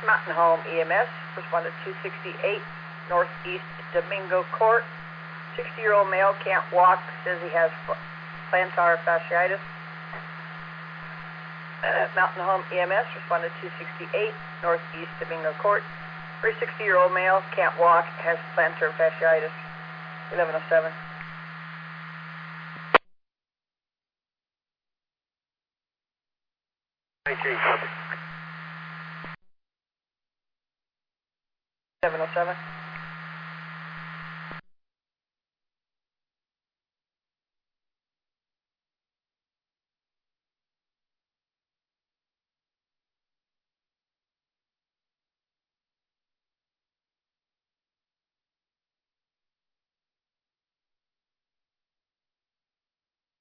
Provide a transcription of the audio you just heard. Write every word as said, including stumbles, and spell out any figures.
Mountain Home E M S, responded two sixty-eight, Northeast Domingo Court. sixty-year-old male can't walk, says he has plantar fasciitis. Uh, Mountain Home E M S, responded two sixty-eight, Northeast Domingo Court. For a sixty-year-old male can't walk, has plantar fasciitis. eleven oh seven. seven oh seven.